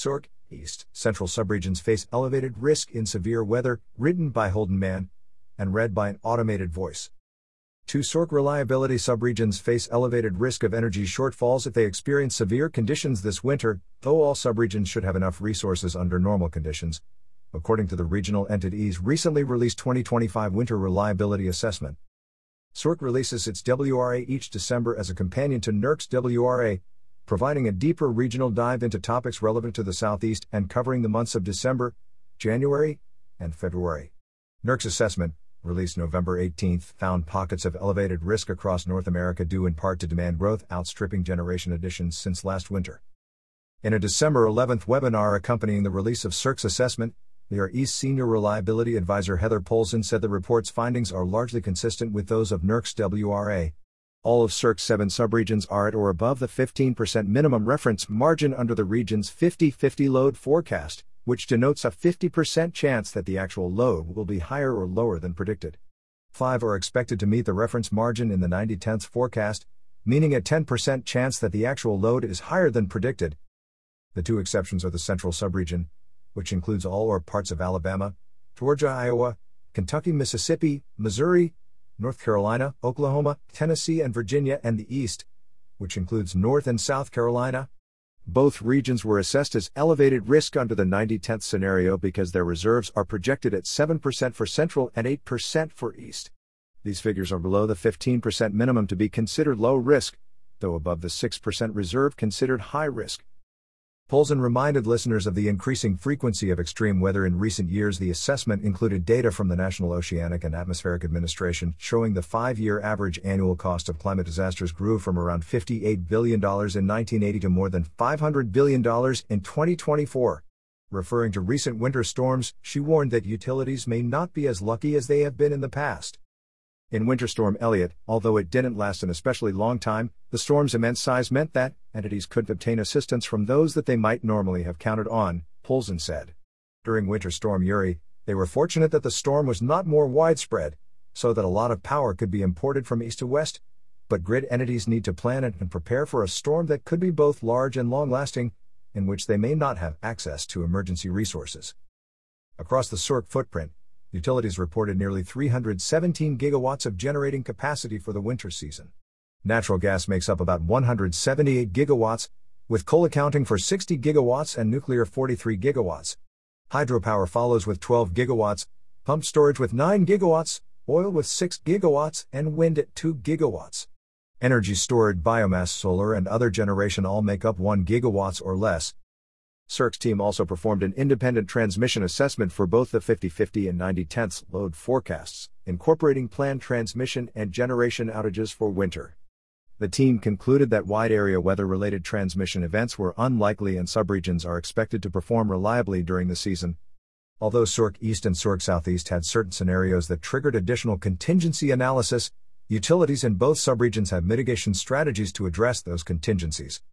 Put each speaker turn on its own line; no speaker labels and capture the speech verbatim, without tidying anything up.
SORC, East, Central subregions face elevated risk in severe weather, written by Holden Mann, and read by an automated voice. Two SORC reliability subregions face elevated risk of energy shortfalls if they experience severe conditions this winter, though all subregions should have enough resources under normal conditions, according to the regional entity's recently released twenty twenty-five Winter Reliability Assessment. SORC releases its W R A each December as a companion to NERC's W R A, providing a deeper regional dive into topics relevant to the Southeast and covering the months of December, January, and February. NERC's assessment, released November eighteenth, found pockets of elevated risk across North America due in part to demand growth outstripping generation additions since last winter. In a December eleventh webinar accompanying the release of SORC's assessment, N E R East Senior Reliability Advisor Heather Polson said the report's findings are largely consistent with those of NERC's W R A. All of SORC's seven subregions are at or above the fifteen percent minimum reference margin under the region's fifty fifty load forecast, which denotes a fifty percent chance that the actual load will be higher or lower than predicted. Five are expected to meet the reference margin in the ninety tenths forecast, meaning a ten percent chance that the actual load is higher than predicted. The two exceptions are the Central subregion, which includes all or parts of Alabama, Georgia, Iowa, Kentucky, Mississippi, Missouri, North Carolina, Oklahoma, Tennessee, and Virginia, and the East, which includes North and South Carolina. Both regions were assessed as elevated risk under the ninety tenths scenario because their reserves are projected at seven percent for Central and eight percent for East. These figures are below the fifteen percent minimum to be considered low risk, though above the six percent reserve considered high risk. Polson reminded listeners of the increasing frequency of extreme weather in recent years. The assessment included data from the National Oceanic and Atmospheric Administration showing the five-year average annual cost of climate disasters grew from around fifty-eight billion dollars in nineteen eighty to more than five hundred billion dollars in twenty twenty-four. Referring to recent winter storms, she warned that utilities may not be as lucky as they have been in the past. In Winter Storm Elliott, although it didn't last an especially long time, the storm's immense size meant that entities could obtain assistance from those that they might normally have counted on, Polson said. During Winter Storm Uri, they were fortunate that the storm was not more widespread, so that a lot of power could be imported from east to west, but grid entities need to plan and prepare for a storm that could be both large and long-lasting, in which they may not have access to emergency resources. Across the SORC footprint, utilities reported nearly three hundred seventeen gigawatts of generating capacity for the winter season. Natural gas makes up about one hundred seventy-eight gigawatts, with coal accounting for sixty gigawatts and nuclear forty-three gigawatts. Hydropower follows with twelve gigawatts, pumped storage with nine gigawatts, oil with six gigawatts, and wind at two gigawatts. Energy stored, biomass, solar, and other generation all make up one gigawatts or less. SORC's team also performed an independent transmission assessment for both the fifty fifty and ninety tenths load forecasts, incorporating planned transmission and generation outages for winter. The team concluded that wide-area weather-related transmission events were unlikely and subregions are expected to perform reliably during the season. Although SORC East and SORC Southeast had certain scenarios that triggered additional contingency analysis, utilities in both subregions have mitigation strategies to address those contingencies.